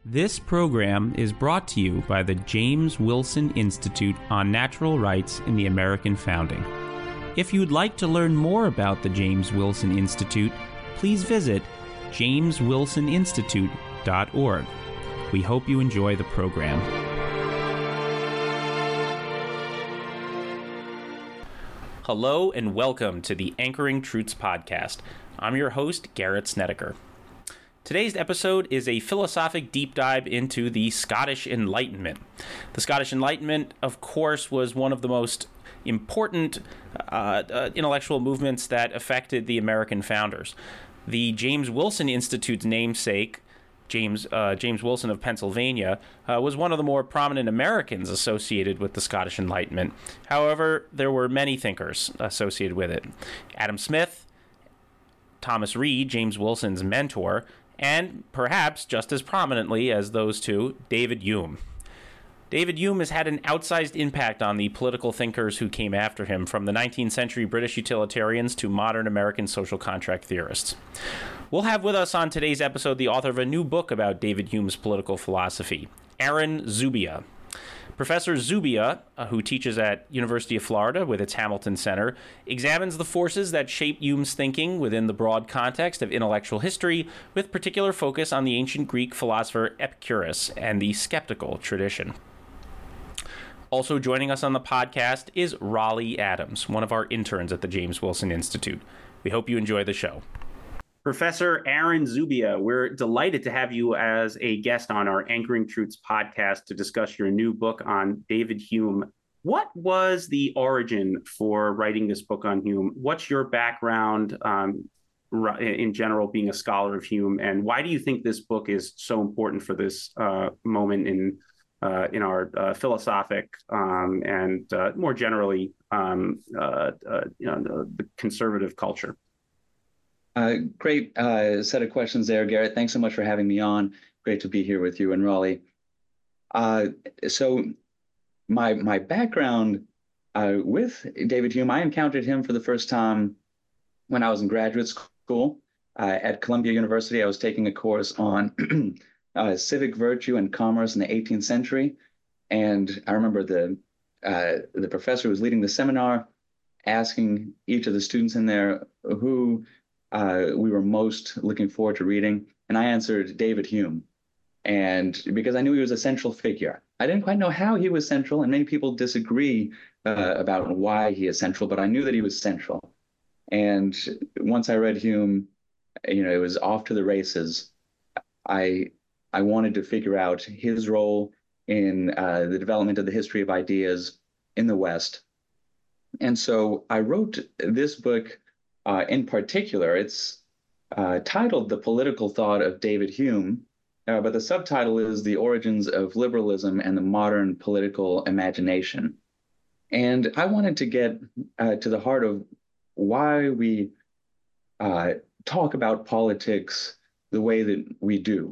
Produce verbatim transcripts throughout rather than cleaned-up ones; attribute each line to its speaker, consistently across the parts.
Speaker 1: This program is brought to you by the James Wilson Institute on Natural Rights in the American Founding. If you'd like to learn more about the James Wilson Institute, please visit james wilson institute dot org. We hope you enjoy the program. Hello and welcome to the Anchoring Truths podcast. I'm your host, Garrett Snedeker. Today's episode is a philosophic deep dive into the Scottish Enlightenment. The Scottish Enlightenment, of course, was one of the most important uh, uh, intellectual movements that affected the American founders. The James Wilson Institute's namesake, James uh, James Wilson of Pennsylvania, uh, was one of the more prominent Americans associated with the Scottish Enlightenment. However, there were many thinkers associated with it. Adam Smith, Thomas Reid, James Wilson's mentor, and perhaps just as prominently as those two, David Hume. David Hume has had an outsized impact on the political thinkers who came after him, from the nineteenth century British utilitarians to modern American social contract theorists. We'll have with us on today's episode the author of a new book about David Hume's political philosophy, Aaron Zubia. Professor Zubia, uh, who teaches at University of Florida with its Hamilton Center, examines the forces that shape Hume's thinking within the broad context of intellectual history, with particular focus on the ancient Greek philosopher Epicurus and the skeptical tradition. Also joining us on the podcast is Raleigh Adams, one of our interns at the James Wilson Institute. We hope you enjoy the show. Professor Aaron Zubia, we're delighted to have you as a guest on our Anchoring Truths podcast to discuss your new book on David Hume. What was the origin for writing this book on Hume? What's your background um, in general, being a scholar of Hume, and why do you think this book is so important for this uh, moment in Uh, in our uh, philosophic um, and uh, more generally, um, uh, uh, you know, the, the conservative culture?
Speaker 2: Uh, great uh, set of questions there, Garrett. Thanks so much for having me on. Great to be here with you and Raleigh. Uh, so my my background uh, with David Hume, I encountered him for the first time when I was in graduate school uh, at Columbia University. I was taking a course on Uh, civic virtue and commerce in the eighteenth century. And I remember the uh, the professor who was leading the seminar asking each of the students in there who uh, we were most looking forward to reading. And I answered David Hume. And because I knew he was a central figure. I didn't quite know how he was central, and many people disagree uh, about why he is central, but I knew that he was central. And once I read Hume, you know, it was off to the races. I I wanted to figure out his role in uh, the development of the history of ideas in the West. And so I wrote this book uh, in particular. It's uh, titled The Political Thought of David Hume, uh, but the subtitle is The Origins of Liberalism and the Modern Political Imagination. And I wanted to get uh, to the heart of why we uh, talk about politics the way that we do.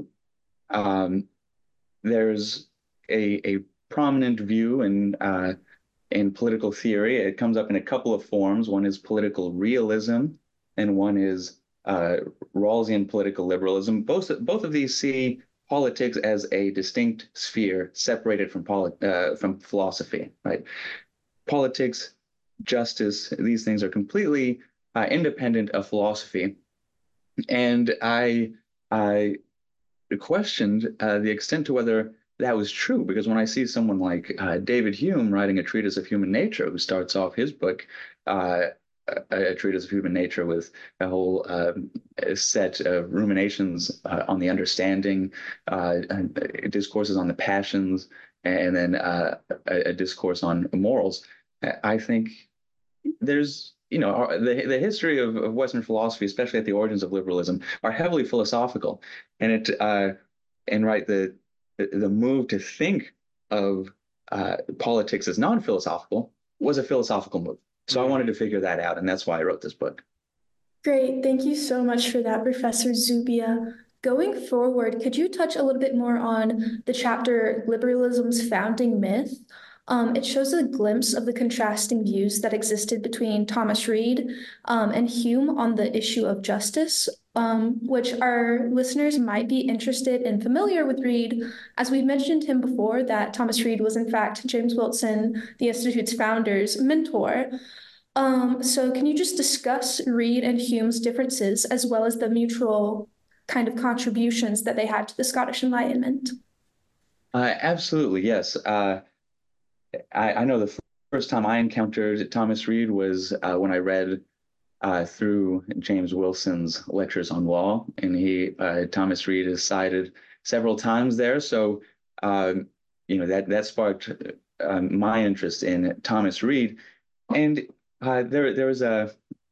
Speaker 2: Um, there's a, a prominent view in uh, in political theory. It comes up in a couple of forms. One is political realism, and one is uh, Rawlsian political liberalism. Both both of these see politics as a distinct sphere, separated from poli- uh, from philosophy. Right? Politics, justice, these things are completely uh, independent of philosophy. And I I. questioned uh, the extent to whether that was true, because when I see someone like uh, David Hume writing a treatise of human nature, who starts off his book, uh, a, a treatise of human nature with a whole uh, set of ruminations uh, on the understanding, uh, discourses on the passions, and then uh, a, a discourse on morals, I think there's You know, our, the the history of, of Western philosophy, especially at the origins of liberalism, are heavily philosophical, and it uh, and right the the move to think of uh, politics as non-philosophical was a philosophical move. So I wanted to figure that out, and that's why I wrote this book.
Speaker 3: Great, thank you so much for that, Professor Zubia. Going forward, could you touch a little bit more on the chapter Liberalism's Founding Myth? Um, it shows a glimpse of the contrasting views that existed between Thomas Reid um, and Hume on the issue of justice. um, which our listeners might be interested and familiar with Reid. As we've mentioned him before, that Thomas Reid was in fact James Wilson, the Institute's founder's mentor. Um, so can you just discuss Reid and Hume's differences as well as the mutual kind of contributions that they had to the Scottish Enlightenment?
Speaker 2: Uh, absolutely, yes. Uh, I, I know the f- first time I encountered Thomas Reid was uh, when I read uh, through James Wilson's Lectures on Law, and he uh, Thomas Reid is cited several times there. So, um, you know that that sparked uh, my interest in Thomas Reid, and uh, there there was a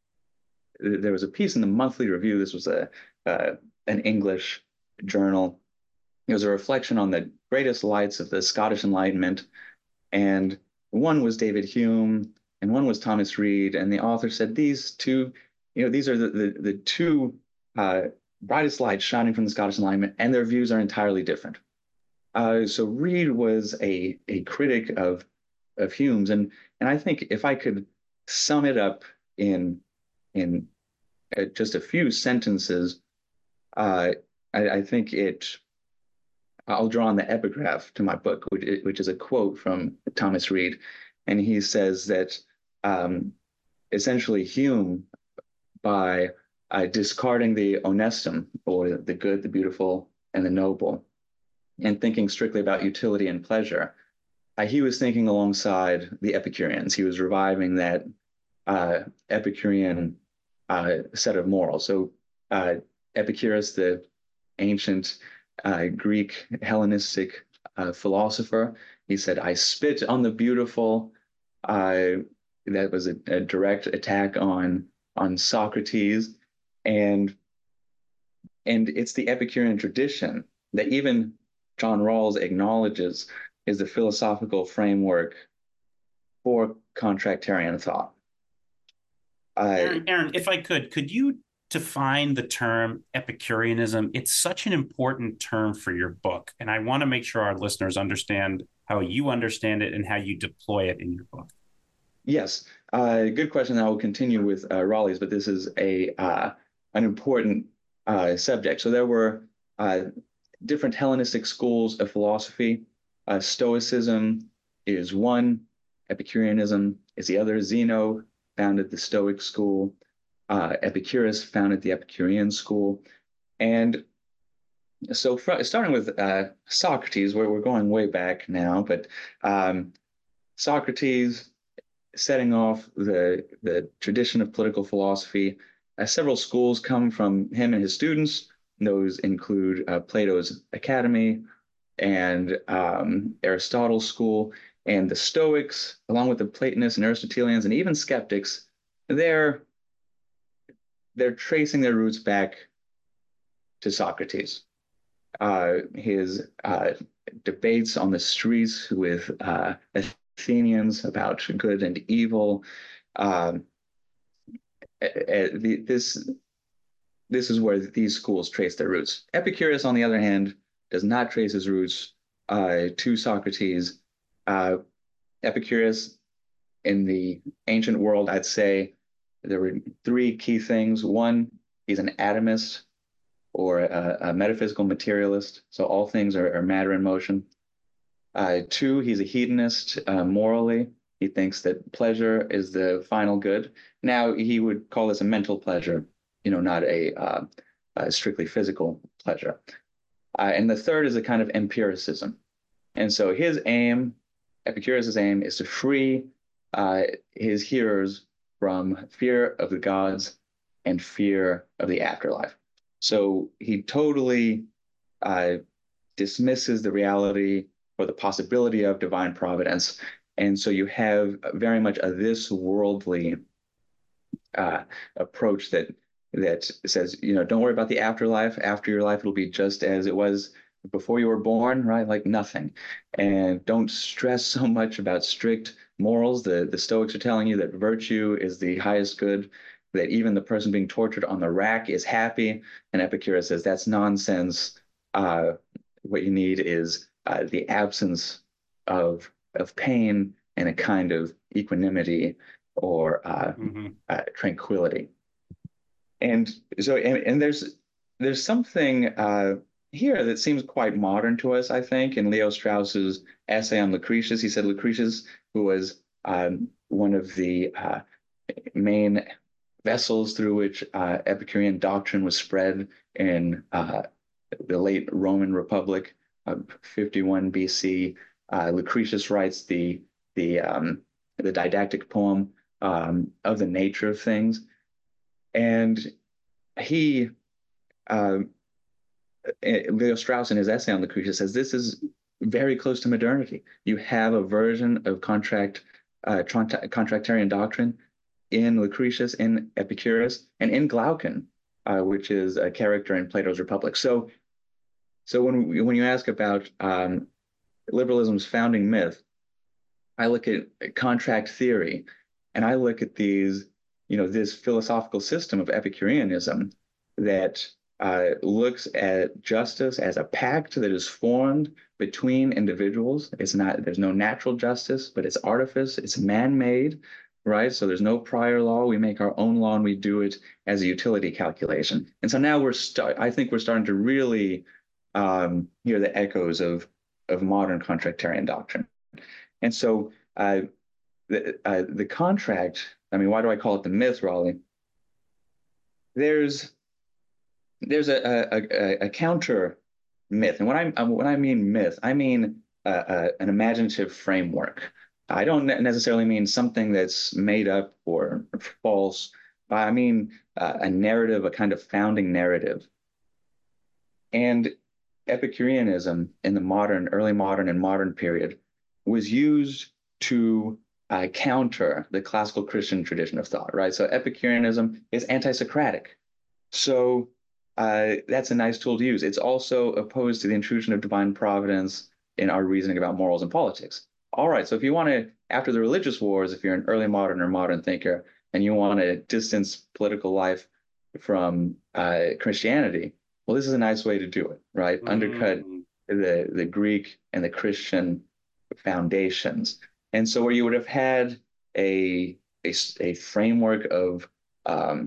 Speaker 2: there was a piece in the Monthly Review. This was a uh, an English journal. It was a reflection on the greatest lights of the Scottish Enlightenment, and one was David Hume, and one was Thomas Reid. And the author said these two, you know, these are the the, the two uh, brightest lights shining from the Scottish Enlightenment, and their views are entirely different. Uh, so Reid was a a critic of of Hume's, and and I think if I could sum it up in in uh, just a few sentences, uh, I, I think it. I'll draw on the epigraph to my book, which, which is a quote from Thomas Reid, and he says that um, essentially Hume, by uh, discarding the honestum, or the good, the beautiful, and the noble, and thinking strictly about utility and pleasure, uh, he was thinking alongside the Epicureans. He was reviving that uh, Epicurean uh, set of morals. So uh, Epicurus, the ancient uh, Greek Hellenistic uh, philosopher, he said, "I spit on the beautiful." Uh, that was a, a direct attack on on Socrates, and and it's the Epicurean tradition that even John Rawls acknowledges is the philosophical framework for contractarian thought. Uh,
Speaker 4: Aaron, Aaron, if I could, could you define the term Epicureanism? It's such an important term for your book, and I want to make sure our listeners understand how you understand it and how you deploy it in your book.
Speaker 2: Yes, uh, good question. I will continue with uh, Raleigh's, but this is a uh, an important uh, subject. So there were uh, different Hellenistic schools of philosophy. Uh, Stoicism is one. Epicureanism is the other. Zeno founded the Stoic school. Uh, Epicurus founded the Epicurean school. And so fr- starting with uh, Socrates, where we're going way back now, but um, Socrates setting off the, the tradition of political philosophy. Uh, several schools come from him and his students. Those include uh, Plato's Academy and um, Aristotle's school, and the Stoics, along with the Platonists and Aristotelians, and even skeptics. They're they're tracing their roots back to Socrates. Uh, his uh, debates on the streets with uh, Athenians about good and evil. Um, this this is where these schools trace their roots. Epicurus, on the other hand, does not trace his roots uh, to Socrates. Uh, Epicurus, in the ancient world, I'd say there were three key things. One, he's an atomist, or a, a metaphysical materialist. So all things are, are matter in motion. Uh, two, he's a hedonist uh, morally. He thinks that pleasure is the final good. Now, he would call this a mental pleasure, you know, not a, uh, a strictly physical pleasure. Uh, and the third is a kind of empiricism. And so his aim, Epicurus's aim, is to free uh, his hearers from fear of the gods and fear of the afterlife. So he totally uh, dismisses the reality or the possibility of divine providence. And so you have very much a this worldly uh, approach that that says, you know, don't worry about the afterlife. After your life, it'll be just as it was before you were born, right? Like nothing. And don't stress so much about strict morals. The, the Stoics are telling you that virtue is the highest good, that even the person being tortured on the rack is happy. And Epicurus says that's nonsense. Uh, what you need is uh, the absence of of pain and a kind of equanimity or uh, mm-hmm. uh, tranquility. And so, and, and there's there's something uh, here that seems quite modern to us, I think, in Leo Strauss's essay on Lucretius. He said Lucretius, who was um, one of the uh, main vessels through which uh, Epicurean doctrine was spread in uh, the late Roman Republic, uh, fifty-one B C. Uh, Lucretius writes the the um, the didactic poem um, of the nature of things, and he uh, Leo Strauss in his essay on Lucretius says this is very close to modernity. You have a version of contract uh, contractarian doctrine in Lucretius, in Epicurus, and in Glaucon, uh, which is a character in Plato's Republic. So, so when when you ask about um, liberalism's founding myth, I look at contract theory, and I look at these, you know, this philosophical system of Epicureanism that uh, looks at justice as a pact that is formed between individuals. It's not, there's no natural justice, but it's artifice, it's man-made, right? So there's no prior law. We make our own law and we do it as a utility calculation. And so now we're, start, I think we're starting to really um, hear the echoes of, of modern contractarian doctrine. And so uh, the, uh, the contract, I mean, why do I call it the myth, Raleigh? There's there's a, a, a, a counter myth. And when I when I mean myth, I mean uh, uh, an imaginative framework. I don't necessarily mean something that's made up or false. I mean uh, a narrative, a kind of founding narrative. And Epicureanism in the modern, early modern and modern period was used to uh, counter the classical Christian tradition of thought, right? So Epicureanism is anti-Socratic. So uh, that's a nice tool to use. It's also opposed to the intrusion of divine providence in our reasoning about morals and politics. All right, so if you want to, after the religious wars, if you're an early modern or modern thinker, and you want to distance political life from uh, Christianity, well, this is a nice way to do it, right? Mm. Undercut the, the Greek and the Christian foundations. And so where you would have had a, a, a framework of um,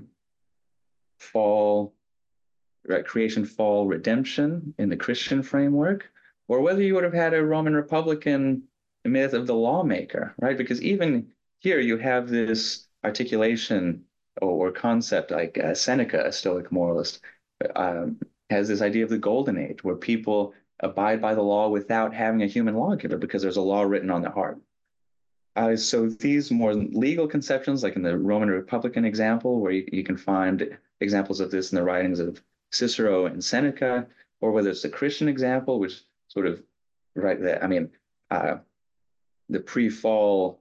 Speaker 2: fall, right, creation, fall, redemption in the Christian framework, or whether you would have had a Roman Republican myth of the lawmaker, right? Because even here you have this articulation or, or concept like uh, Seneca, a Stoic moralist, um, has this idea of the golden age where people abide by the law without having a human lawgiver because there's a law written on their heart. Uh, so these more legal conceptions, like in the Roman Republican example, where you, you can find examples of this in the writings of Cicero and Seneca, or whether it's the Christian example, which sort of, right, that, I mean, uh, the pre-fall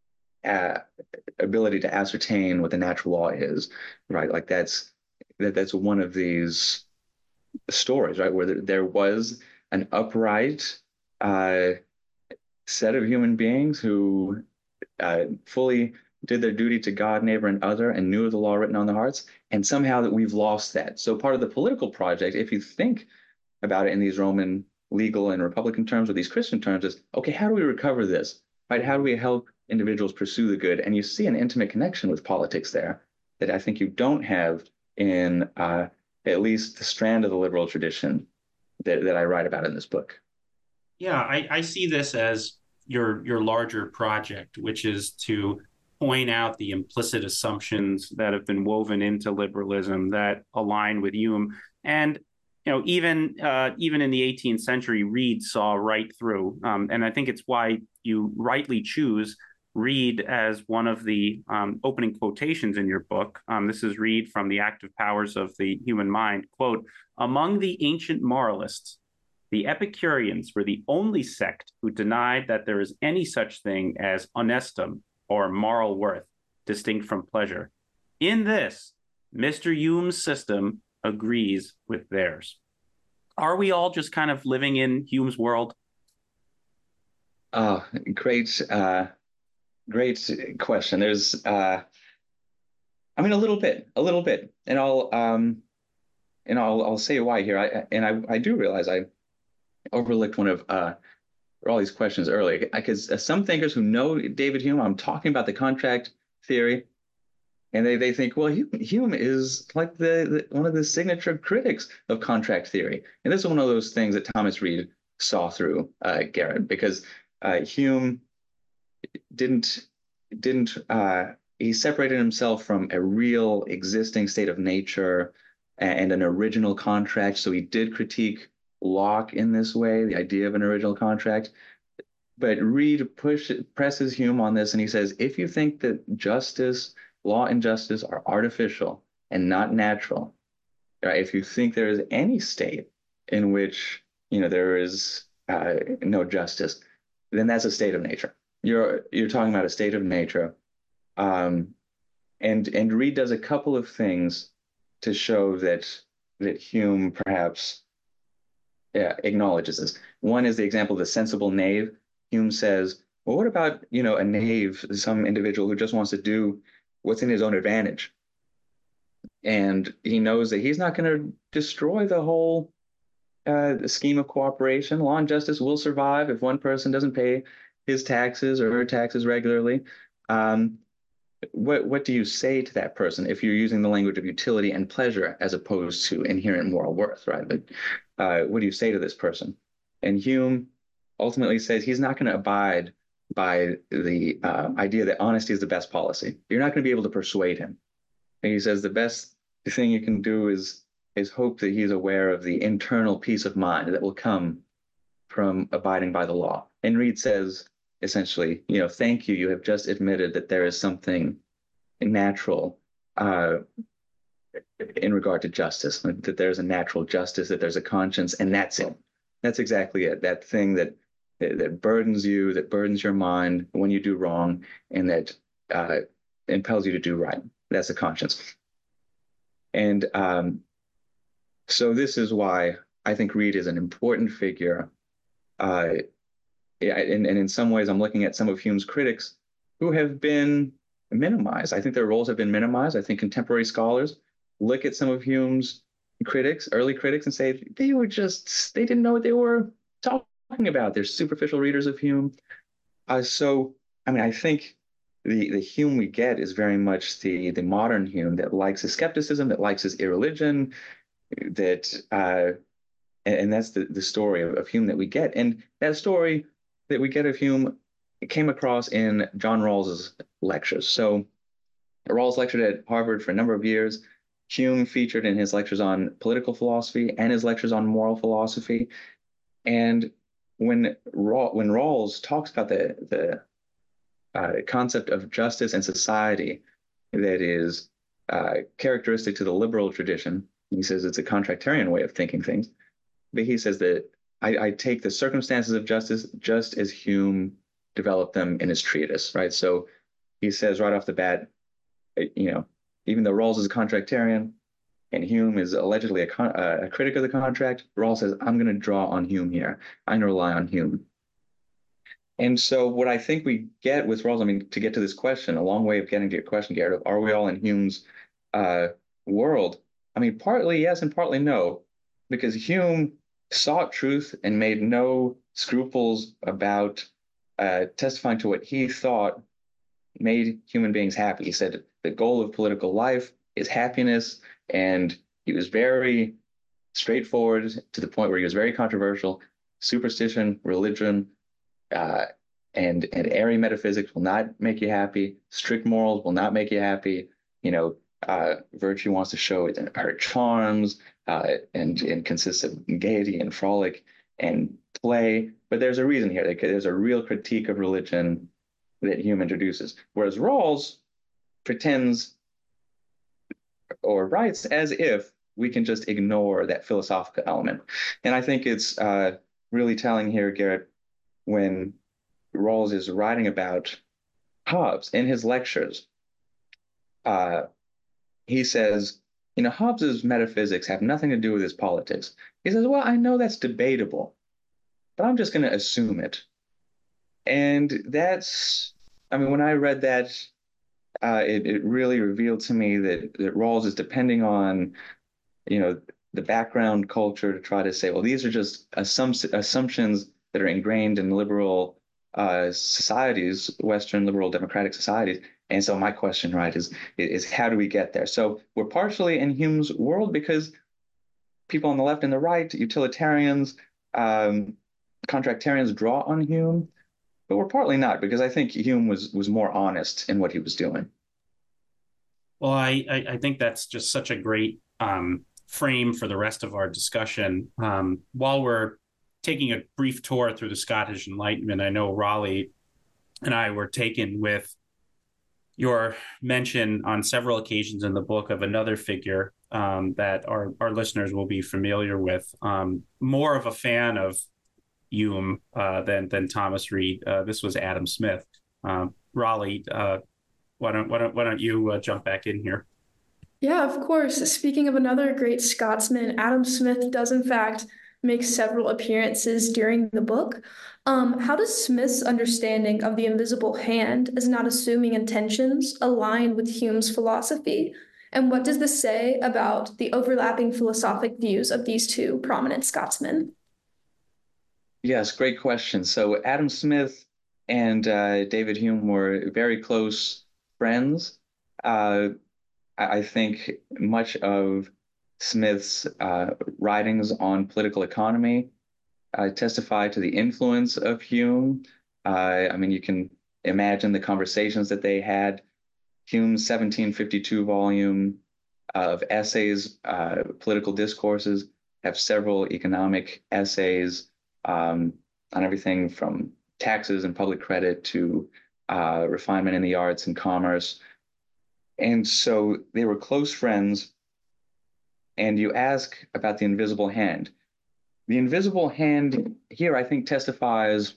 Speaker 2: uh, ability to ascertain what the natural law is, right? Like that's, that, that's one of these stories, right, where there, there was an upright uh, set of human beings who uh, fully did their duty to God, neighbor, and other, and knew of the law written on their hearts, and somehow that we've lost that. So part of the political project, if you think about it in these Roman legal and Republican terms or these Christian terms, is, okay, how do we recover this, right? How do we help individuals pursue the good? And you see an intimate connection with politics there that I think you don't have in uh, at least the strand of the liberal tradition that, that I write about in this book.
Speaker 4: Yeah, I, I see this as your your larger project, which is to point out the implicit assumptions that have been woven into liberalism that align with Hume. And you know, even uh, even in the eighteenth century, Reid saw right through. Um, and I think it's why you rightly choose Reid as one of the um, opening quotations in your book. Um, this is Reid from The Active Powers of the Human Mind. Quote, "Among the ancient moralists, the Epicureans were the only sect who denied that there is any such thing as honestum, or moral worth, distinct from pleasure. In this, Mister Hume's system agrees with theirs." Are we all just kind of living in Hume's world?
Speaker 2: Oh, great, uh, great question. There's, uh, I mean, a little bit, a little bit, and I'll, um, and I'll, I'll say why here. I, and I, I do realize I overlooked one of uh, all these questions earlier, because some thinkers who know David Hume, I'm talking about the contract theory, And they, they think, well, Hume, Hume is like the, the one of the signature critics of contract theory. And this is one of those things that Thomas Reid saw through, uh, Garrett, because uh, Hume didn't didn't uh, he separated himself from a real existing state of nature and an original contract. So he did critique Locke in this way, the idea of an original contract. But Reid push, presses Hume on this, and he says, if you think that justice, law and justice are artificial and not natural, right? If you think there is any state in which, you know, there is uh, no justice, then that's a state of nature. You're you're talking about a state of nature, um, and and Reid does a couple of things to show that that Hume perhaps yeah, acknowledges this. One is the example of the sensible knave. Hume says, well, what about, you know, a knave, some individual who just wants to do what's in his own advantage, and he knows that he's not going to destroy the whole uh, scheme of cooperation. Law and justice will survive if one person doesn't pay his taxes or her taxes regularly. Um, what what do you say to that person if you're using the language of utility and pleasure as opposed to inherent moral worth, right? But uh, what do you say to this person? And Hume ultimately says he's not going to abide by the uh, idea that honesty is the best policy. You're not going to be able to persuade him. And he says the best thing you can do is is hope that he's aware of the internal peace of mind that will come from abiding by the law. And Reid says, essentially, you know, thank you. You have just admitted that there is something natural uh, in regard to justice, that there's a natural justice, that there's a conscience, and that's it. That's exactly it. That thing that that burdens you, that burdens your mind when you do wrong, and that uh, impels you to do right. That's a conscience. And um, so this is why I think Reid is an important figure. Uh, yeah, and, and in some ways, I'm looking at some of Hume's critics who have been minimized. I think their roles have been minimized. I think contemporary scholars look at some of Hume's critics, early critics, and say they were just, they didn't know what they were talking about. They're superficial readers of Hume. Uh, so, I mean, I think the, the Hume we get is very much the, the modern Hume that likes his skepticism, that likes his irreligion, that, uh, and, and that's the, the story of, of Hume that we get. And that story that we get of Hume came across in John Rawls's lectures. So Rawls lectured at Harvard for a number of years. Hume featured in his lectures on political philosophy and his lectures on moral philosophy. And when Raw, when Rawls talks about the, the uh, concept of justice and society that is uh, characteristic to the liberal tradition, he says it's a contractarian way of thinking things. But he says that I, I take the circumstances of justice just as Hume developed them in his treatise, right? So he says right off the bat, you know, even though Rawls is a contractarian and Hume is allegedly a, con uh, a critic of the contract, Rawls says, I'm going to draw on Hume here. I'm going to rely on Hume. And so what I think we get with Rawls, I mean, to get to this question, a long way of getting to your question, Garrett, are we all in Hume's uh, world? I mean, partly yes and partly no, because Hume sought truth and made no scruples about uh, testifying to what he thought made human beings happy. He said the goal of political life is happiness, and he was very straightforward to the point where he was very controversial. Superstition, religion, uh, and and airy metaphysics will not make you happy. Strict morals will not make you happy. You know, uh, virtue wants to show it in her charms, uh, and and consists of gaiety and frolic and play. But there's a reason here. There's a real critique of religion that Hume introduces, whereas Rawls pretends or writes as if we can just ignore that philosophical element. And I think it's uh, really telling here, Garrett, when Rawls is writing about Hobbes in his lectures. Uh, he says, you know, Hobbes's metaphysics have nothing to do with his politics. He says, well, I know that's debatable, but I'm just going to assume it. And that's, I mean, when I read that, uh, it, it really revealed to me that, that Rawls is depending on, you know, the background culture to try to say, well, these are just assump assumptions that are ingrained in liberal uh, societies, Western liberal democratic societies, And so my question, right, is, is how do we get there? So we're partially in Hume's world because people on the left and the right, utilitarians, um, contractarians draw on Hume, but we're partly not because I think Hume was was more honest in what he was doing.
Speaker 4: Well, I, I, I think that's just such a great um, frame for the rest of our discussion. Um, while we're taking a brief tour through the Scottish Enlightenment, I know Raleigh and I were taken with your mention on several occasions in the book of another figure um, that our, our listeners will be familiar with, um, more of a fan of Hume uh, than, than Thomas Reid. Uh, this was Adam Smith. Um, Raleigh, uh, why don't, why don't, why don't you uh, jump back in here?
Speaker 3: Yeah, of course. Speaking of another great Scotsman, Adam Smith does in fact make several appearances during the book. Um, how does Smith's understanding of the invisible hand as not assuming intentions align with Hume's philosophy? And what does this say about the overlapping philosophic views of these two prominent Scotsmen?
Speaker 2: Yes, great question. So Adam Smith and uh, David Hume were very close friends. Uh, I think much of Smith's uh, writings on political economy uh, testify to the influence of Hume. Uh, I mean, you can imagine the conversations that they had. Hume's seventeen fifty-two volume of essays, uh, political discourses, have several economic essays um, on everything from taxes and public credit to uh, refinement in the arts and commerce. And so they were close friends. And you ask about the invisible hand. The invisible hand here, I think, testifies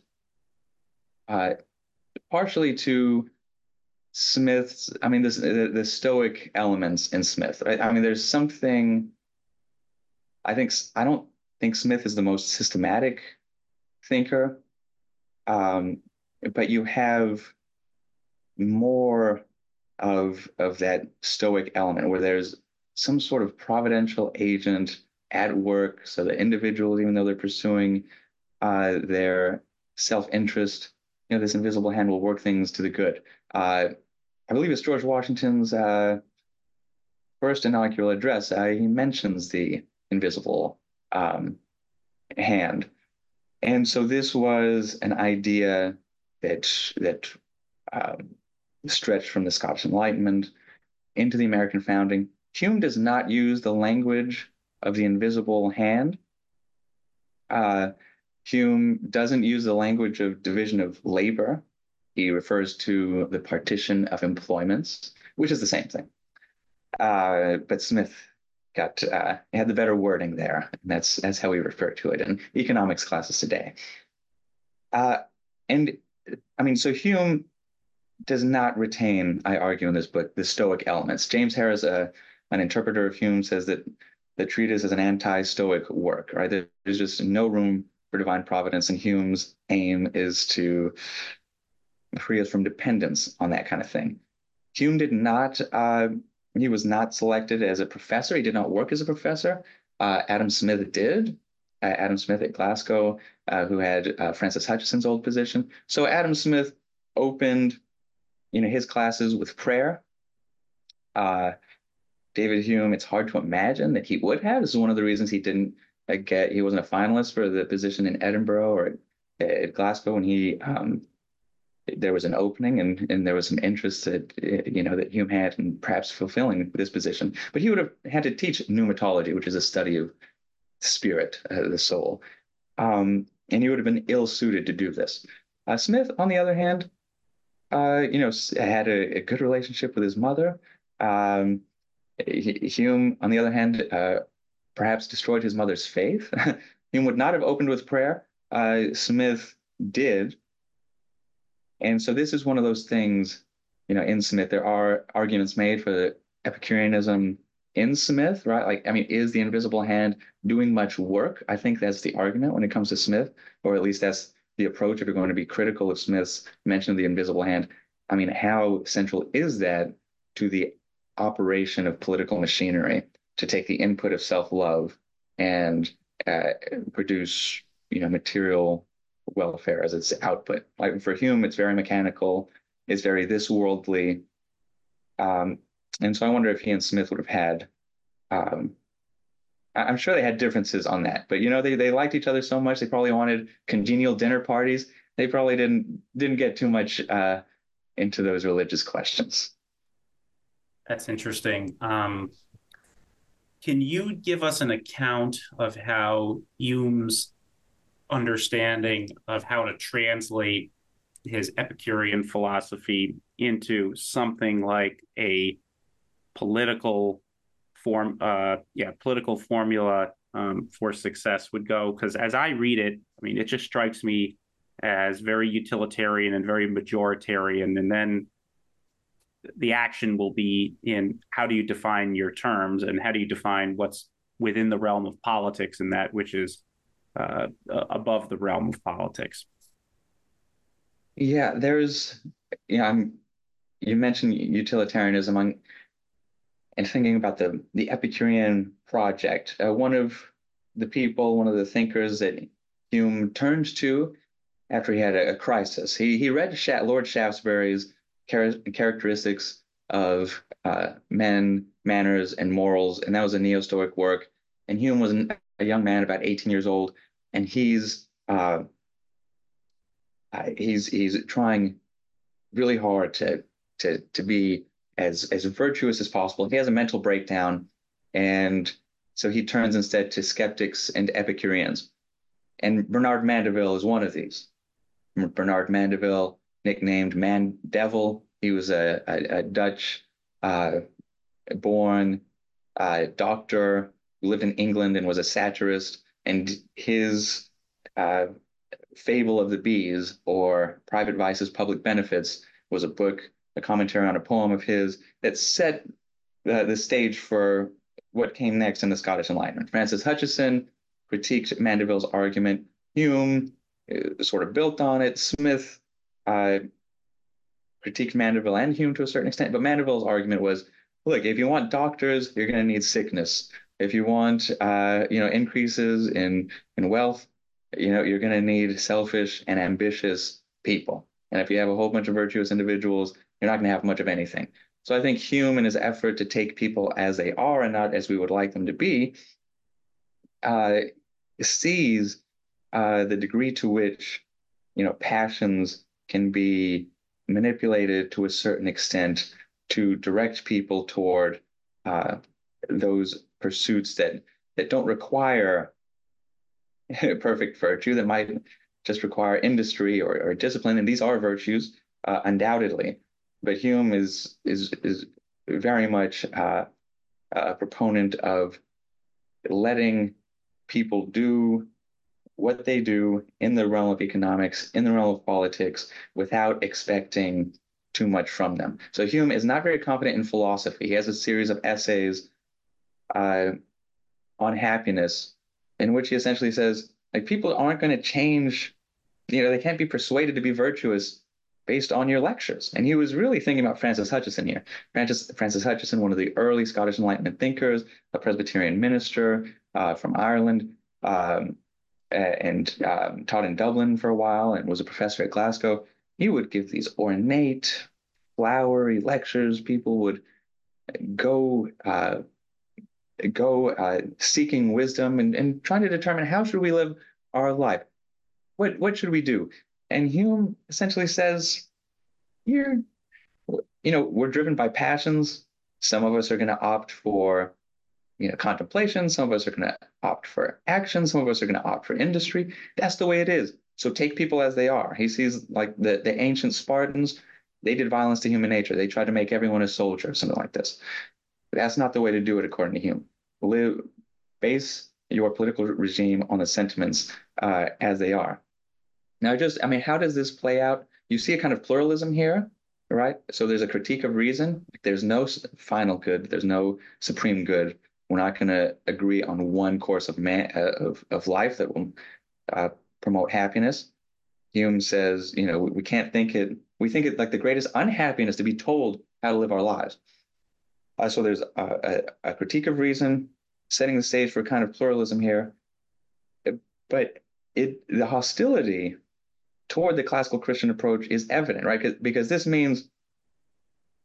Speaker 2: uh, partially to Smith's, I mean, this, the, the Stoic elements in Smith. Right? I mean, there's something, I think, I don't think Smith is the most systematic thinker, um, but you have more of, of that Stoic element where there's some sort of providential agent at work, so that individuals, even though they're pursuing uh, their self-interest, you know, this invisible hand will work things to the good. Uh, I believe it's George Washington's uh, first inaugural address. Uh, he mentions the invisible um, hand, and so this was an idea that that um, stretched from the Scottish Enlightenment into the American founding. Hume does not use the language of the invisible hand. Uh, Hume doesn't use the language of division of labor. He refers to the partition of employments, which is the same thing. Uh, but Smith got uh, had the better wording there. And that's that's how we refer to it in economics classes today. Uh, and I mean, so Hume does not retain, I argue in this book, the Stoic elements. James Harris, uh, an interpreter of Hume, says that the treatise is an anti-Stoic work, right? There's just no room for divine providence, and Hume's aim is to free us from dependence on that kind of thing. Hume did not, uh, he was not selected as a professor. He did not work as a professor. Uh, Adam Smith did. Uh, Adam Smith at Glasgow, uh, who had uh, Francis Hutcheson's old position. So Adam Smith opened, you know, his classes with prayer. Uh, David Hume, it's hard to imagine that he would have. This is one of the reasons he didn't uh, get, he wasn't a finalist for the position in Edinburgh or at, at Glasgow when he, um, there was an opening and, and there was some interest that, you know, that Hume had in perhaps fulfilling this position. But he would have had to teach pneumatology, which is a study of spirit, uh, the soul. Um, and he would have been ill-suited to do this. Uh, Smith, on the other hand, uh, you know, had a, a good relationship with his mother. Um, Hume, on the other hand, uh, perhaps destroyed his mother's faith. Hume would not have opened with prayer. Uh, Smith did. And so this is one of those things, you know, in Smith, there are arguments made for Epicureanism in Smith, right? Like, I mean, is the invisible hand doing much work? I think that's the argument when it comes to Smith, or at least that's the approach if you're going to be critical of Smith's mention of the invisible hand. I mean, how central is that to the operation of political machinery to take the input of self-love and uh, produce, you know, material welfare as its output? Like for Hume, it's very mechanical, it's very this worldly, Um, and so I wonder if he and Smith would have had, um, I- I'm sure they had differences on that, but you know, they, they liked each other so much, they probably wanted congenial dinner parties. They probably didn't didn't get too much uh, into those religious questions.
Speaker 4: That's interesting. Um, can you give us an account of how Hume's understanding of how to translate his Epicurean philosophy into something like a political form, uh, yeah, political formula um, for success would go? Because as I read it, I mean, it just strikes me as very utilitarian and very majoritarian, and then the action will be in how do you define your terms and how do you define what's within the realm of politics and that which is uh, above the realm of politics.
Speaker 2: Yeah, there's, yeah, I'm, you mentioned utilitarianism on, and thinking about the the Epicurean project. Uh, one of the people, one of the thinkers that Hume turned to after he had a, a crisis, he he read Sha- Lord Shaftesbury's char- characteristics of uh, men, manners, and morals, and that was a neo-Stoic work. And Hume was an, a young man, about eighteen years old, and he's uh, uh, he's he's trying really hard to to to be as as virtuous as possible. He has a mental breakdown, and so he turns instead to skeptics and Epicureans. And Bernard Mandeville is one of these. Bernard Mandeville, nicknamed Man Devil, he was a, a, a Dutch uh, born uh, doctor who lived in England and was a satirist. And his uh, Fable of the Bees, or Private Vices, Public Benefits, was a book, a commentary on a poem of his that set uh, the stage for what came next in the Scottish Enlightenment. Francis Hutcheson critiqued Mandeville's argument. Hume uh, sort of built on it. Smith uh, critiqued Mandeville and Hume to a certain extent, but Mandeville's argument was, look, if you want doctors, you're going to need sickness. If you want, uh, you know, increases in in wealth, you know, you're going to need selfish and ambitious people. And if you have a whole bunch of virtuous individuals, you're not going to have much of anything. So I think Hume, in his effort to take people as they are and not as we would like them to be, uh, sees uh, the degree to which, you know, passions can be manipulated to a certain extent to direct people toward uh, those pursuits that that don't require perfect virtue, that might just require industry or, or discipline, and these are virtues, uh, undoubtedly. But Hume is is is very much uh, a proponent of letting people do what they do in the realm of economics, in the realm of politics, without expecting too much from them. So Hume is not very confident in philosophy. He has a series of essays uh, on happiness in which he essentially says, like, people aren't going to change, you know, they can't be persuaded to be virtuous based on your lectures. And he was really thinking about Francis Hutcheson here. Francis, Francis Hutcheson, one of the early Scottish Enlightenment thinkers, a Presbyterian minister uh, from Ireland, um, and um, taught in Dublin for a while and was a professor at Glasgow. He would give these ornate, flowery lectures. People would go uh, go uh, seeking wisdom and, and trying to determine how should we live our life. What what should we do? And Hume essentially says, you're, you know, we're driven by passions. Some of us are going to opt for, you know, contemplation. Some of us are going to opt for action. Some of us are going to opt for industry. That's the way it is. So take people as they are. He sees, like, the, the ancient Spartans, they did violence to human nature. They tried to make everyone a soldier, something like this. But that's not the way to do it, according to Hume. Live, base your political regime on the sentiments uh, as they are. Now, just, I mean, how does this play out? You see a kind of pluralism here, right? So there's a critique of reason. There's no final good. There's no supreme good. We're not going to agree on one course of man uh, of of life that will uh, promote happiness. Hume says, you know, we, we can't think it. We think it like the greatest unhappiness to be told how to live our lives. Uh, so there's a, a, a critique of reason, setting the stage for kind of pluralism here. But it the hostility toward the classical Christian approach is evident, right? Because this means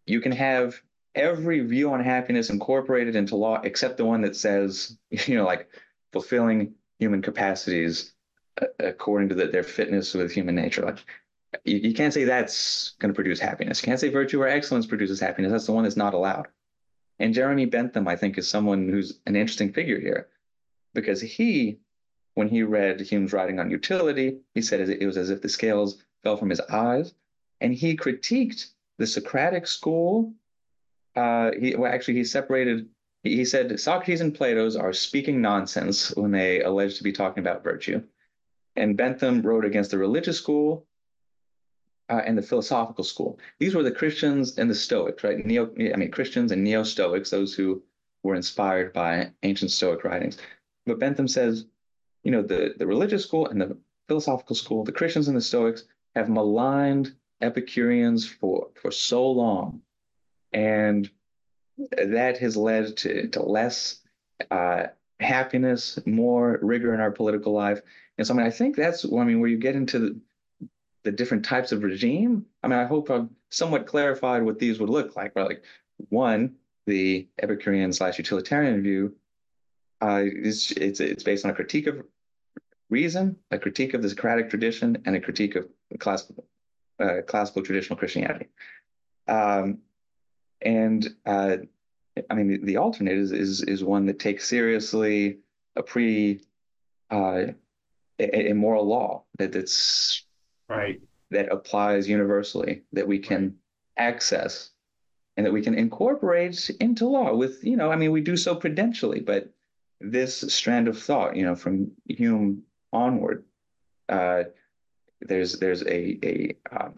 Speaker 2: you can have every view on happiness incorporated into law except the one that says, you know, like fulfilling human capacities uh, according to the, their fitness with human nature. Like you, you can't say that's going to produce happiness. You can't say virtue or excellence produces happiness. That's the one that's not allowed. And Jeremy Bentham, I think, is someone who's an interesting figure here because he, when he read Hume's writing on utility, he said it was as if the scales fell from his eyes, and he critiqued the Socratic school. Uh, he well, actually he separated. He, he said Socrates and Plato's are speaking nonsense when they allege to be talking about virtue, and Bentham wrote against the religious school uh, and the philosophical school. These were the Christians and the Stoics, right? Neo, I mean Christians and Neo-Stoics, those who were inspired by ancient Stoic writings. But Bentham says, you know, the, the religious school and the philosophical school, the Christians and the Stoics have maligned Epicureans for, for so long. And that has led to, to less uh, happiness, more rigor in our political life. And so, I mean, I think that's, I mean, where you get into the, the different types of regime. I mean, I hope I've somewhat clarified what these would look like. Right? Like, one, the Epicurean slash utilitarian view uh, is it's it's based on a critique of reason, a critique of the Socratic tradition, and a critique of classical uh, classical traditional Christianity. Um, and uh, I mean, the, the alternate is, is is one that takes seriously a pre uh, a, a moral law that that's
Speaker 4: right
Speaker 2: that applies universally, that we can right. access, and that we can incorporate into law with, you know, I mean, we do so prudentially, but this strand of thought, you know, from Hume onward, uh, there's there's a a um,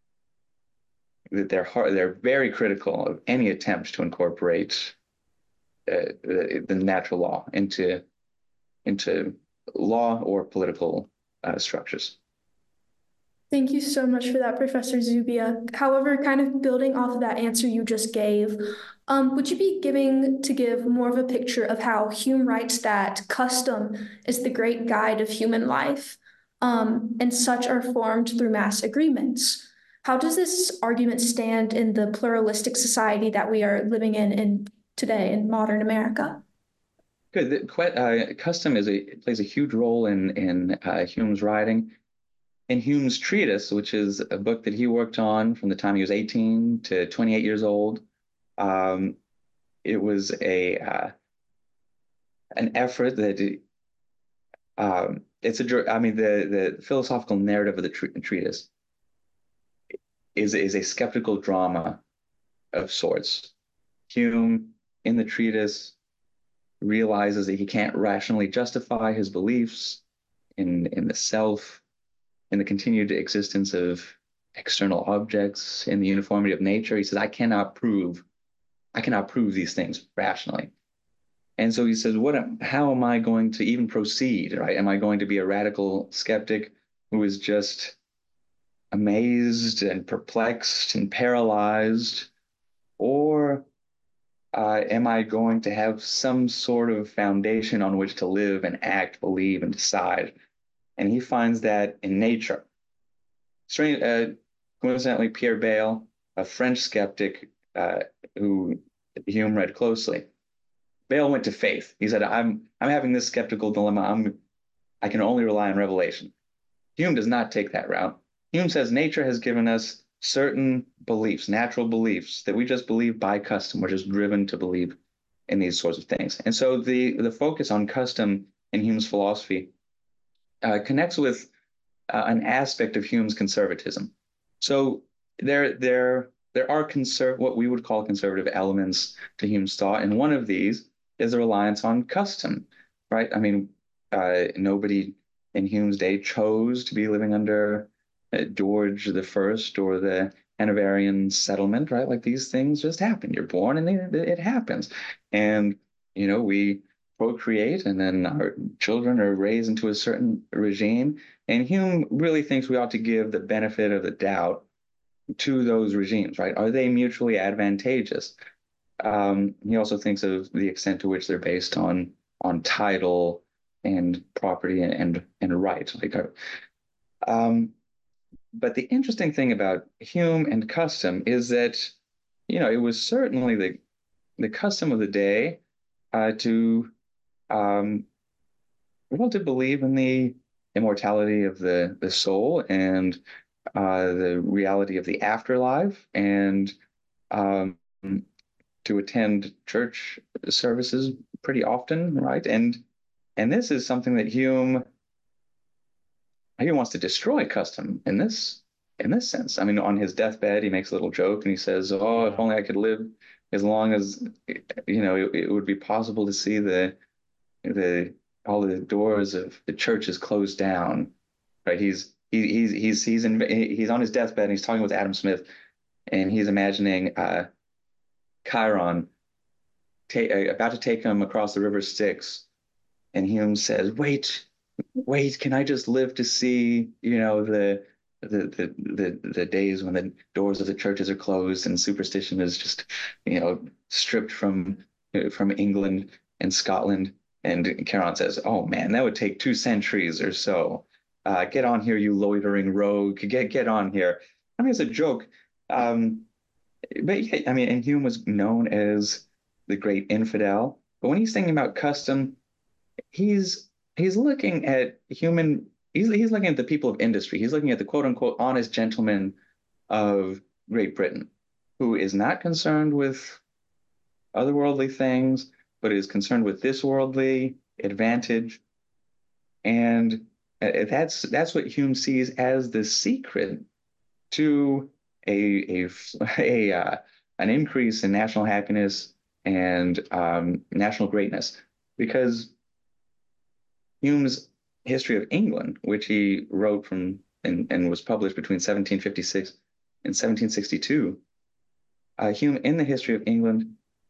Speaker 2: that they're hard, they're very critical of any attempt to incorporate uh, the, the natural law into into law or political uh, structures.
Speaker 3: Thank you so much for that, Professor Zubia. However, kind of building off of that answer you just gave, um, would you be giving to give more of a picture of how Hume writes that custom is the great guide of human life, um, and such are formed through mass agreements? How does this argument stand in the pluralistic society that we are living in, in today in modern America?
Speaker 2: Good. The, uh, custom is a plays a huge role in in uh, Hume's writing. In Hume's treatise, which is a book that he worked on from the time he was eighteen to twenty-eight years old, um, it was a uh, an effort that um, it's a I mean the the philosophical narrative of the treatise is is a skeptical drama of sorts. Hume in the treatise realizes that he can't rationally justify his beliefs in in the self, in the continued existence of external objects, in the uniformity of nature. He says, I cannot prove, I cannot prove these things rationally. And so he says, what, how am I going to even proceed, right? Am I going to be a radical skeptic who is just amazed and perplexed and paralyzed? Or uh, am I going to have some sort of foundation on which to live and act, believe, and decide? And he finds that in nature. Strange, uh, coincidentally, Pierre Bayle, a French skeptic uh, who Hume read closely, Bayle went to faith. He said, I'm, I'm having this skeptical dilemma. I'm, I can only rely on revelation. Hume does not take that route. Hume says nature has given us certain beliefs, natural beliefs, that we just believe by custom. We're just driven to believe in these sorts of things. And so the, the focus on custom in Hume's philosophy uh, connects with uh, an aspect of Hume's conservatism. So there, there, there are conserv- what we would call conservative elements to Hume's thought, and one of these is a reliance on custom, right? I mean, uh, nobody in Hume's day chose to be living under uh, George the First or the Hanoverian settlement, right? Like these things just happen. You're born and it, it happens. And, you know, we procreate and then our children are raised into a certain regime. And Hume really thinks we ought to give the benefit of the doubt to those regimes, right? Are they mutually advantageous? Um, he also thinks of the extent to which they're based on on title and property and and, and right. Like, um, but the interesting thing about Hume and custom is that you know, it was certainly the the custom of the day uh, to um, well to believe in the immortality of the the soul and uh, the reality of the afterlife, and um, to attend church services pretty often, right? And and this is something that Hume Hume wants to destroy custom in this in this sense. I mean, on his deathbed, he makes a little joke and he says, "Oh, if only I could live as long as you know it, it would be possible to see the the all the doors of the churches closed down." Right? He's he, he's he's he's in he's on his deathbed and he's talking with Adam Smith, and he's imagining uh, Chiron ta- uh, about to take him across the river Styx, and Hume says, "Wait, wait, can I just live to see, you know, the the the the, the days when the doors of the churches are closed and superstition is just, you know, stripped from from England and Scotland?" And Charon says, "Oh man, that would take two centuries or so. Uh, get on here, you loitering rogue. Get get on here." I mean, it's a joke. Um, but yeah, I mean, and Hume was known as the great infidel. But when he's thinking about custom, he's he's looking at human. He's he's looking at the people of industry. He's looking at the quote unquote honest gentleman of Great Britain, who is not concerned with otherworldly things, but is concerned with this worldly advantage. And uh, that's that's what Hume sees as the secret to a a a uh, an increase in national happiness and um, national greatness, because Hume's History of England, which he wrote from and, and was published between seventeen fifty-six and seventeen sixty-two, uh, Hume in the History of England,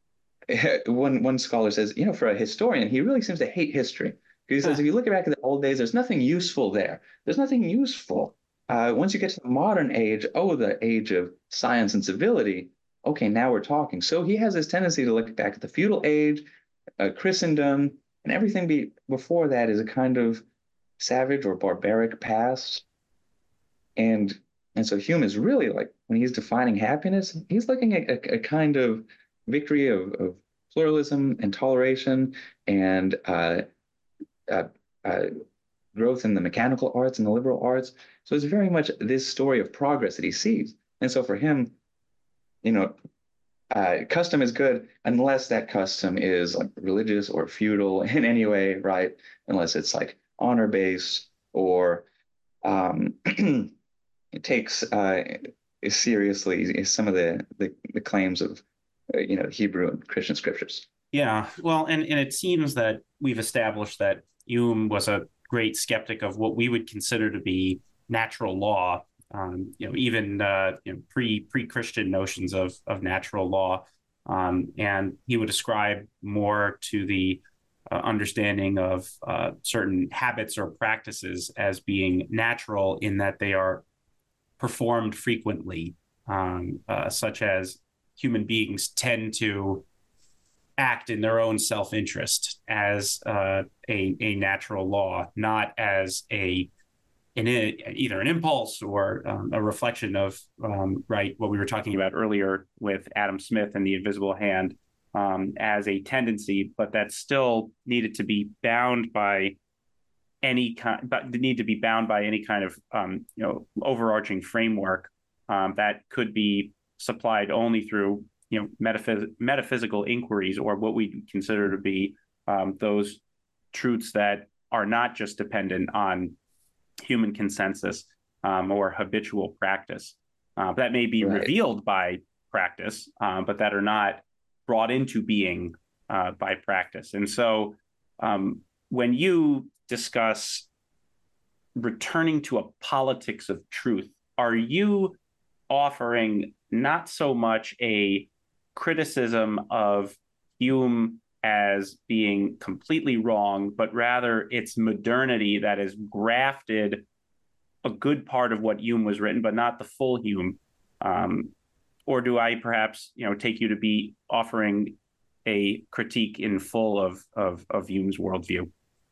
Speaker 2: one one scholar says, you know, for a historian, he really seems to hate history. Because he says, if you look back at the old days, there's nothing useful there. There's nothing useful. Uh, once you get to the modern age, oh, the age of science and civility, okay, now we're talking. So he has this tendency to look back at the feudal age, uh, Christendom, and everything be, before that is a kind of savage or barbaric past. And and so Hume is really like, when he's defining happiness, he's looking at a, a kind of victory of, of pluralism and toleration and uh, uh, uh, growth in the mechanical arts and the liberal arts. So it's very much this story of progress that he sees. And so for him, you know, uh, custom is good unless that custom is like religious or feudal in any way, right? Unless it's like honor based or um, it takes uh, seriously some of the, the, the claims of uh, you know Hebrew and Christian scriptures.
Speaker 4: Yeah, well, and, and it seems that we've established that Hume was a great skeptic of what we would consider to be natural law. Um, you know, even uh, you know, pre pre Christian notions of of natural law, um, and he would ascribe more to the uh, understanding of uh, certain habits or practices as being natural in that they are performed frequently, um, uh, such as human beings tend to act in their own self-interest as uh, a, a natural law, not as a an, either an impulse or um, a reflection of um, right what we were talking about earlier with Adam Smith and the invisible hand, um, as a tendency, but that still needed to be bound by any kind, but need to be bound by any kind of um, you know overarching framework um, that could be supplied only through you know metaphys- metaphysical inquiries, or what we consider to be um, those truths that are not just dependent on human consensus um, or habitual practice uh, that may be right. revealed by practice, uh, but that are not brought into being uh, by practice. And so um, when you discuss returning to a politics of truth, are you offering not so much a criticism of Hume as being completely wrong, but rather it's modernity that has grafted a good part of what Hume was written, but not the full Hume? Um, or do I perhaps, you know, take you to be offering a critique in full of of, of Hume's worldview?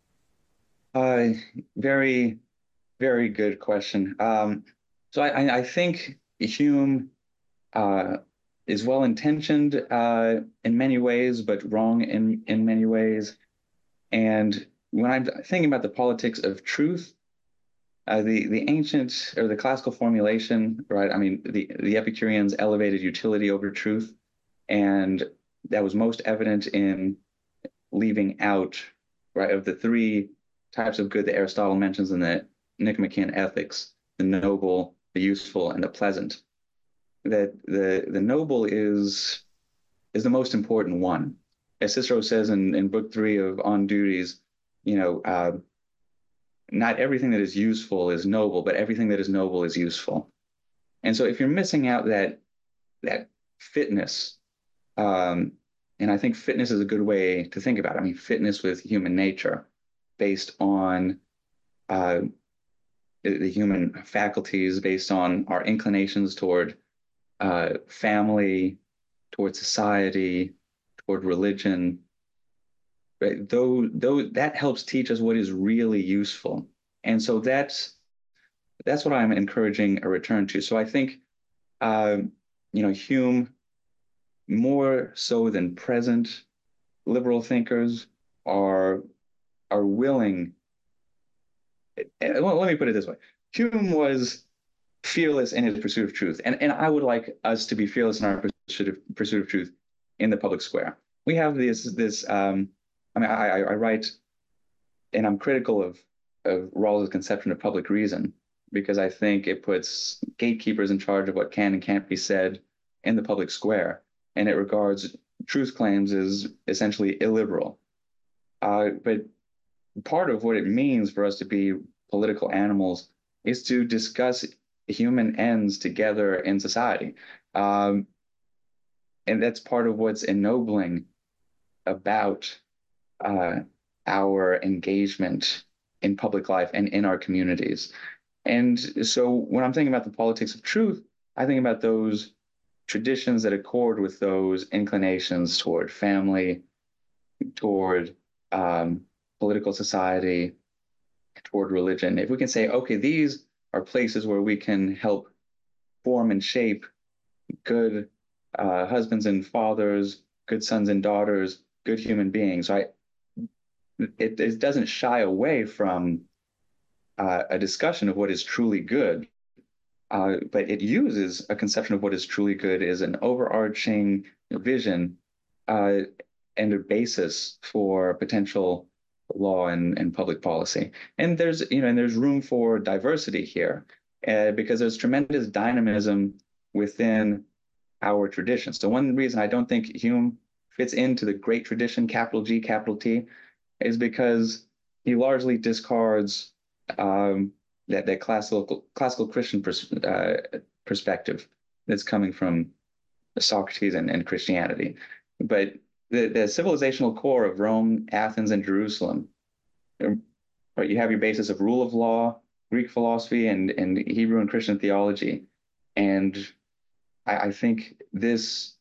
Speaker 2: Uh, very, very good question. Um, so I, I think Hume uh, is well intentioned uh, in many ways, but wrong in in many ways. And when I'm thinking about the politics of truth, uh, the the ancient or the classical formulation, right? I mean, the the Epicureans elevated utility over truth, and that was most evident in leaving out, right, of the three types of good that Aristotle mentions in the Nicomachean Ethics: the noble, the useful, and the pleasant. That the the noble is is the most important one. As Cicero says in, in book three of On Duties, you know, uh, not everything that is useful is noble, but everything that is noble is useful. And so if you're missing out that that fitness, um, and I think fitness is a good way to think about it. I mean, fitness with human nature based on uh, the, the human faculties, based on our inclinations toward uh, family, toward society, toward religion. Right? Though, though that helps teach us what is really useful. And so that's that's what I'm encouraging a return to. So I think, uh, you know, Hume, more so than present liberal thinkers, are are willing. Well, let me put it this way: Hume was fearless in his pursuit of truth, and and I would like us to be fearless in our pursuit of, pursuit of truth in the public square. We have this this. Um, I mean, I, I write, and I'm critical of of Rawls's conception of public reason, because I think it puts gatekeepers in charge of what can and can't be said in the public square, and it regards truth claims as essentially illiberal. Uh, but part of what it means for us to be political animals is to discuss human ends together in society. Um, and that's part of what's ennobling about uh, our engagement in public life and in our communities. And so when I'm thinking about the politics of truth, I think about those traditions that accord with those inclinations toward family, toward um, political society, toward religion. If we can say, okay, these are places where we can help form and shape good uh, husbands and fathers, good sons and daughters, good human beings, right? It, it doesn't shy away from uh, a discussion of what is truly good, uh, but it uses a conception of what is truly good as an overarching vision uh, and a basis for potential law and, and public policy. And there's, you know, and there's room for diversity here uh, because there's tremendous dynamism within our tradition. So one reason I don't think Hume fits into the great tradition, capital G, capital T, is because he largely discards um, that, that classical classical Christian pers uh, perspective that's coming from Socrates and, and Christianity. But the, the civilizational core of Rome, Athens, and Jerusalem, right, you have your basis of rule of law, Greek philosophy, and, and Hebrew and Christian theology. And I, I think this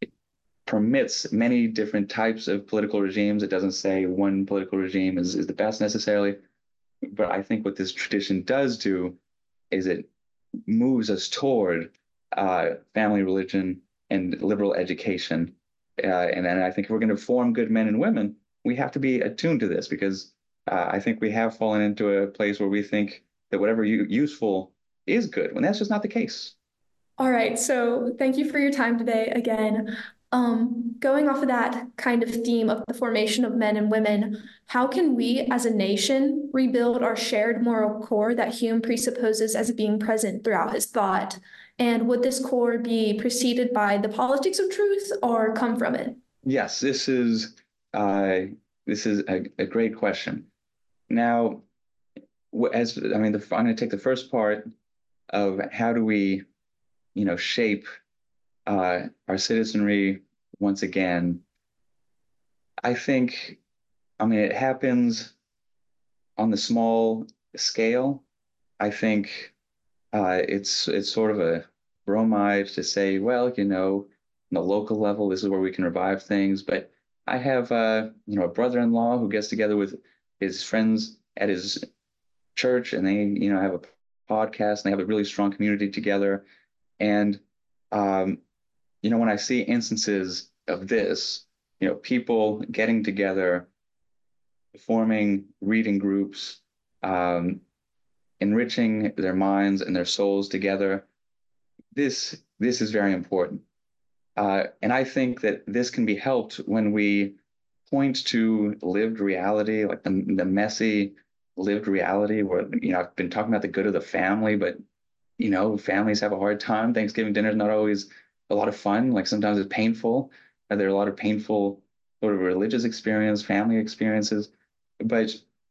Speaker 2: permits many different types of political regimes. It doesn't say one political regime is, is the best necessarily, but I think what this tradition does do is it moves us toward uh, family, religion, and liberal education. Uh, and then I think if we're going to form good men and women, we have to be attuned to this, because uh, I think we have fallen into a place where we think that whatever you, useful is good, when that's just not the case.
Speaker 3: All right, so thank you for your time today again. Um, going off of that kind of theme of the formation of men and women, how can we as a nation rebuild our shared moral core that Hume presupposes as being present throughout his thought? And would this core be preceded by the politics of truth or come from it?
Speaker 2: Yes, this is uh, this is a, a great question. Now, as I mean, the, I'm going to take the first part of how do we, you know, shape uh, our citizenry once again. I think, I mean, it happens on the small scale. I think uh, it's it's sort of a bromide to say, well, you know, on the local level, this is where we can revive things. But I have, uh, you know, a brother-in-law who gets together with his friends at his church, and they, you know, have a podcast, and they have a really strong community together. And um, you know, when I see instances of this, you know, people getting together, forming reading groups, um, enriching their minds and their souls together, this this is very important. Uh, and I think that this can be helped when we point to lived reality, like the, the messy lived reality where, you know, I've been talking about the good of the family, but, you know, families have a hard time. Thanksgiving dinner is not always a lot of fun. Like sometimes it's painful. There are a lot of painful sort of religious experience, family experiences. But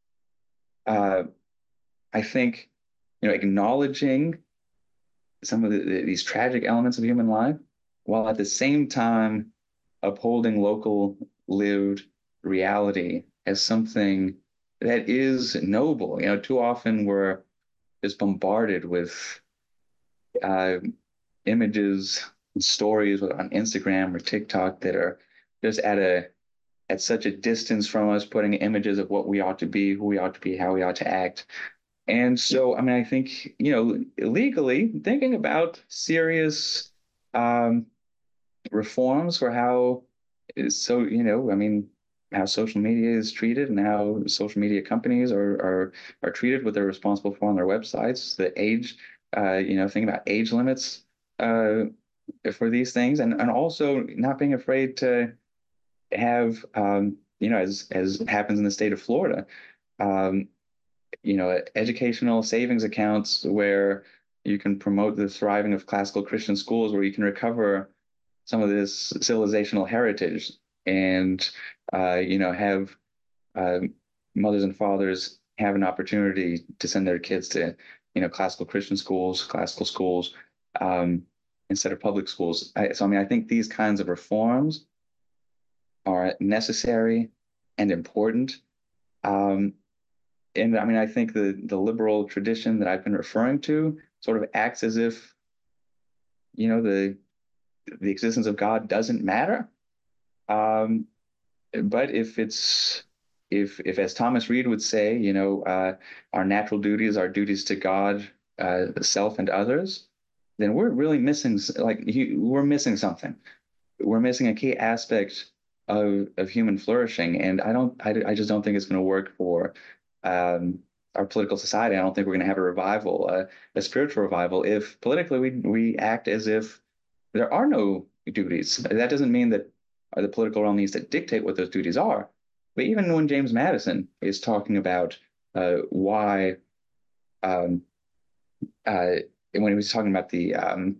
Speaker 2: uh, I think, you know, acknowledging some of the, these tragic elements of human life, while at the same time upholding local lived reality as something that is noble. You know, too often we're just bombarded with uh, images and stories on Instagram or TikTok that are just at a at such a distance from us, putting images of what we ought to be, who we ought to be, how we ought to act. And so, I mean, I think, you know, legally thinking about serious um, reforms for how, so, you know, I mean, how social media is treated and how social media companies are are are treated, what they're responsible for on their websites, the age, uh, you know, thinking about age limits uh, for these things, and and also not being afraid to have, um, you know, as as happens in the state of Florida, um, you know, educational savings accounts where you can promote the thriving of classical Christian schools, where you can recover some of this civilizational heritage and, uh, you know, have uh, mothers and fathers have an opportunity to send their kids to, you know, classical Christian schools, classical schools, um, instead of public schools. I, so, I mean, I think these kinds of reforms are necessary and important. Um, and I mean, I think the the liberal tradition that I've been referring to sort of acts as if, you know, the the existence of God doesn't matter. Um, but if it's if if as Thomas Reid would say, you know, uh, our natural duties are duties to God, uh, the self, and others, then we're really missing like he, we're missing something. We're missing a key aspect of of human flourishing, and I don't, I, I just don't think it's going to work for um, our political society. I don't think we're going to have a revival, uh, a spiritual revival, if politically we we act as if there are no duties. That doesn't mean that the political realm needs to dictate what those duties are. But even when James Madison is talking about uh, why, um, uh, when he was talking about the um,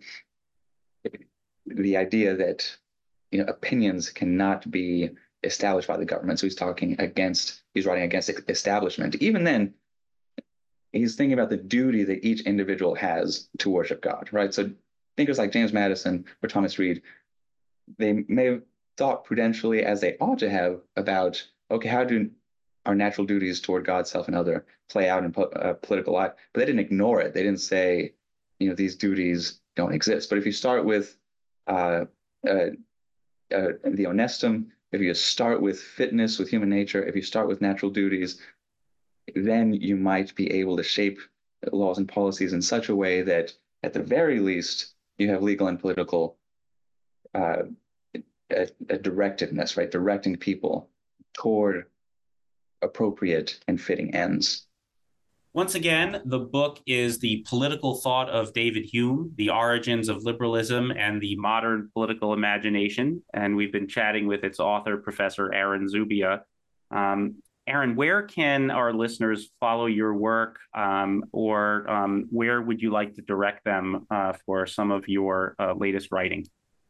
Speaker 2: the idea that, you know, opinions cannot be established by the government, so he's talking against, he's writing against establishment. Even then, he's thinking about the duty that each individual has to worship God, right? So thinkers like James Madison or Thomas Reid, they may have thought prudentially, as they ought to have, about, okay, how do our natural duties toward God, self, and other play out in po- uh, political life? But they didn't ignore it. They didn't say, you know, these duties don't exist. But if you start with uh, uh, uh, the honestum, if you start with fitness with human nature, if you start with natural duties, then you might be able to shape laws and policies in such a way that, at the very least, you have legal and political uh, a, a directedness, right? Directing people toward appropriate and fitting ends.
Speaker 4: Once again, the book is The Political Thought of David Hume, The Origins of Liberalism and the Modern Political Imagination. And we've been chatting with its author, Professor Aaron Zubia. Um, Aaron, where can our listeners follow your work, um, or um, where would you like to direct them uh, for some of your uh, latest writing?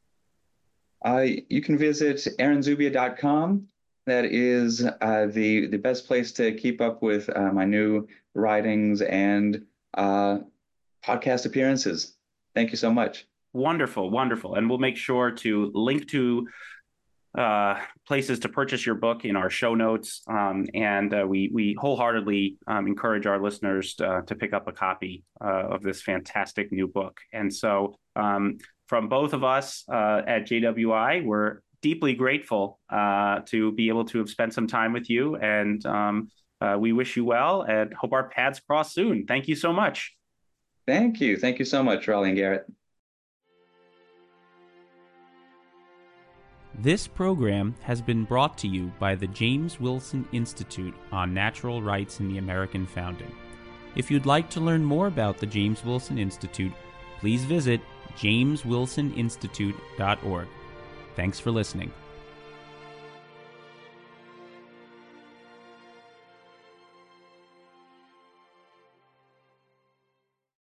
Speaker 2: Uh, you can visit aaron zubia dot com. That is uh, the, the best place to keep up with uh, my new writings and uh, podcast appearances. Thank you so much.
Speaker 4: Wonderful, wonderful. And we'll make sure to link to uh, places to purchase your book in our show notes. Um, and uh, we we wholeheartedly um, encourage our listeners to, to pick up a copy uh, of this fantastic new book. And so um, from both of us uh, at J W I, we're deeply grateful uh, to be able to have spent some time with you. And um, uh, we wish you well and hope our paths cross soon. Thank you so much.
Speaker 2: Thank you. Thank you so much, Raleigh and Garrett.
Speaker 1: This program has been brought to you by the James Wilson Institute on Natural Rights in the American Founding. If you'd like to learn more about the James Wilson Institute, please visit james wilson institute dot org. Thanks for listening.